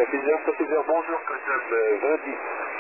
Saint-Hilaire, bonjour, Cotam 2010.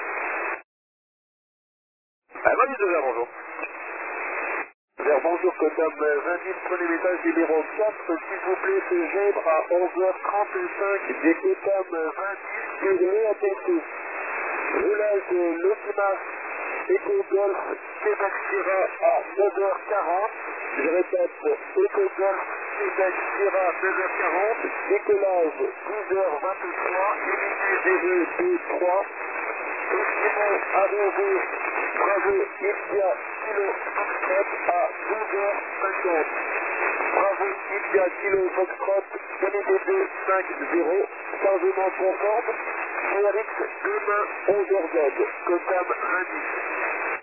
20 de verre, bonjour. Bonjour, Cotam 2010, prenez message numéro 4, s'il vous plaît, ce gèbre à 11h35 des Cotam 2010 sur l'EATC. Roulage de l'Optima Eco Golf Québec Sierra à 9h40. Je répète, Eco Golf Québec Sierra 9h40. Décollage 10h23. Unité 0223. Estimons à nouveau Bravo India Kilo Foxtrot à 12h50. Bravo India Kilo Foxtrot, unité 250. Chargement conforme. CRX demain 11h. Cotam 20.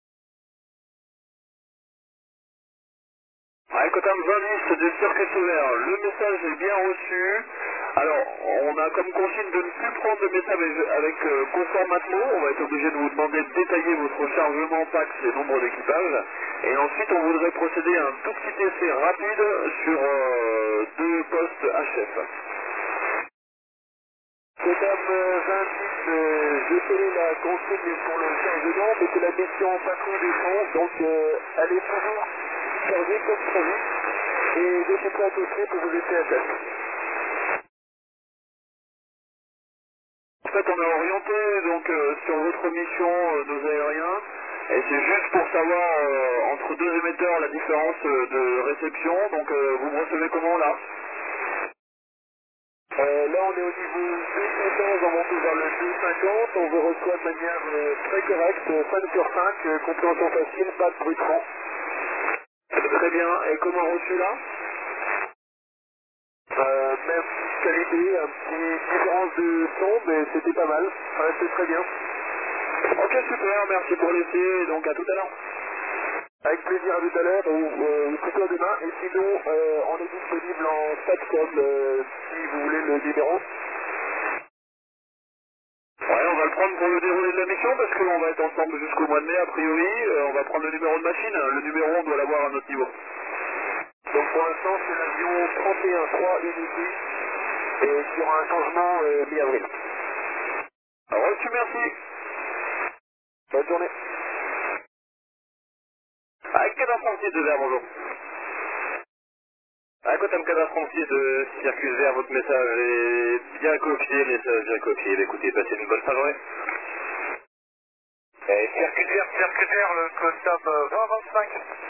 Cotam 20 de circuit ouvert. Le message est bien reçu. Alors, on a comme consigne de ne plus prendre de message avec conforme Atmo. On va être obligé de vous demander de détailler votre chargement, taxe et nombre d'équipage. Et ensuite, on voudrait procéder à un tout petit essai rapide sur 2 postes HF. Cotam 26, j'ai fait la consigne pour le chargement, mais que la mission pas trop descend, donc elle est toujours chargée comme prévu. Et je suis prêt à toucher pour vous laisser à tête. En fait, on a orienté donc sur votre mission nos aériens, et c'est juste pour savoir entre 2 émetteurs la différence de réception. Donc vous me recevez comment là? Là, on est au niveau 215, on monte vers le 250, on vous reçoit de manière très correcte, 5 sur 5, compréhension facile, pas de bruit de fond. Très bien. Et comment reçu là? Même qualité, un petit différence de son, mais c'était pas mal, ça restait très bien. Ok, super, merci pour l'essai, donc à tout à l'heure. Avec plaisir, à tout à l'heure, ou plutôt demain, et sinon, on est disponible en SATCOM, si vous voulez le numéro. Ouais, on va le prendre pour le déroulé de la mission, parce qu'on va être ensemble jusqu'au mois de mai, a priori. On va prendre le numéro de machine. Le numéro, on doit l'avoir à notre niveau. Donc pour l'instant, c'est l'avion 31-3 Unity, et il y aura un changement mi-avril. Reçu, merci. Bonne journée. Avec cadastre entier de verre, bonjour. À Cotam cadastre entier de circuit vert, votre message est bien copié, message bien copié. Écoutez, passez une bonne fin de journée. Circuit vert, le Cotam 2025.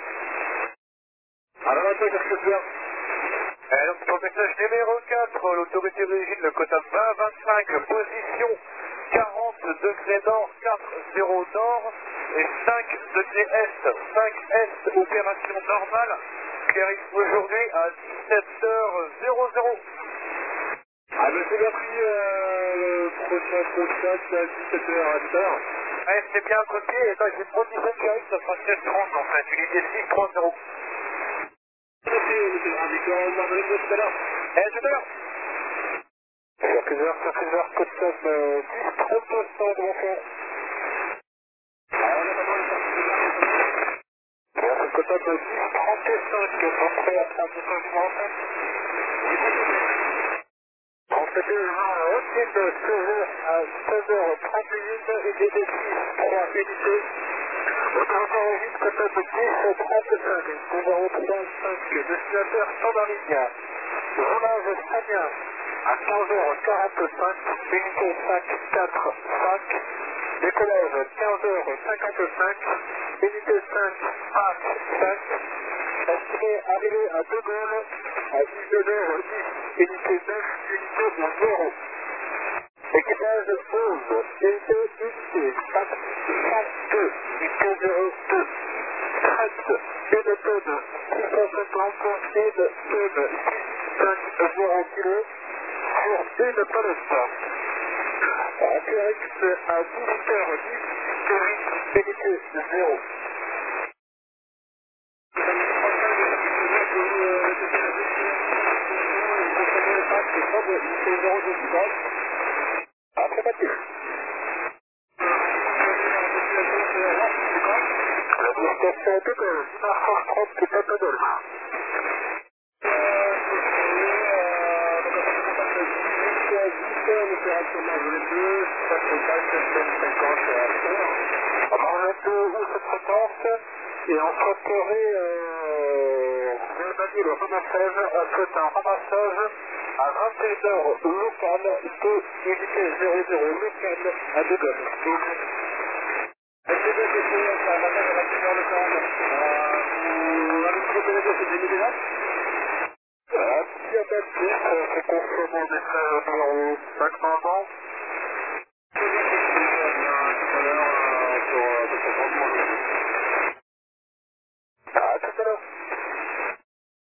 Alors, un peu, circuit vert. Donc pour message numéro 4, l'autorité d'origine, le Cotam 2025, position 40 degrés nord, 40 nord, et 5 degrés est, 5 est, opération normale, qui arrive aujourd'hui à 17h00. Ah, ben c'est bien pris le prochain contact à 17h à tout à l'heure. Ouais, c'est bien copié, et là j'ai une bonne dizaine qui arrive, ça sera 16h30 en fait, unité 630. Merci, monsieur le Radical, on va donner tout à l'heure. Tout à l'heure. Circulaire, Cotam 10-32 de mon frère. Cotam 10-35, entrée à 35 du Marocain. Entrée routine toujours à 16h31, unité 6-3 unités. Autorité origine, Cotam 10-35, numéro 3-5, destinateur Standard-Ligne. Roulage Samien à 15h45, unité 545, décollage 15h55, unité 5H5, estimé arrivé à De Gaulle à 19h10, unité 9, unité 0. Équipage 11, unité 402, unité 02. Fret, une tonne, 650, une tonne, 650 kg, sur une palette. Antérix à 18h10, Théorique, unité 0. Affirmatif. La station de Gaulle, 1h30 de Papadol. on opération Marjolaine 2, 750 à Marjolaine 2 ou cette fréquence, et on souhaiterait valider le ramassage, on souhaite un ramassage à 21h local de unité 00 local à De Gaulle. Est-ce que c'est un matin à 21h local? Vous avez tous les téléphone, c'est des médias? Petit à petit, c'est consommé des numéro 5 ans.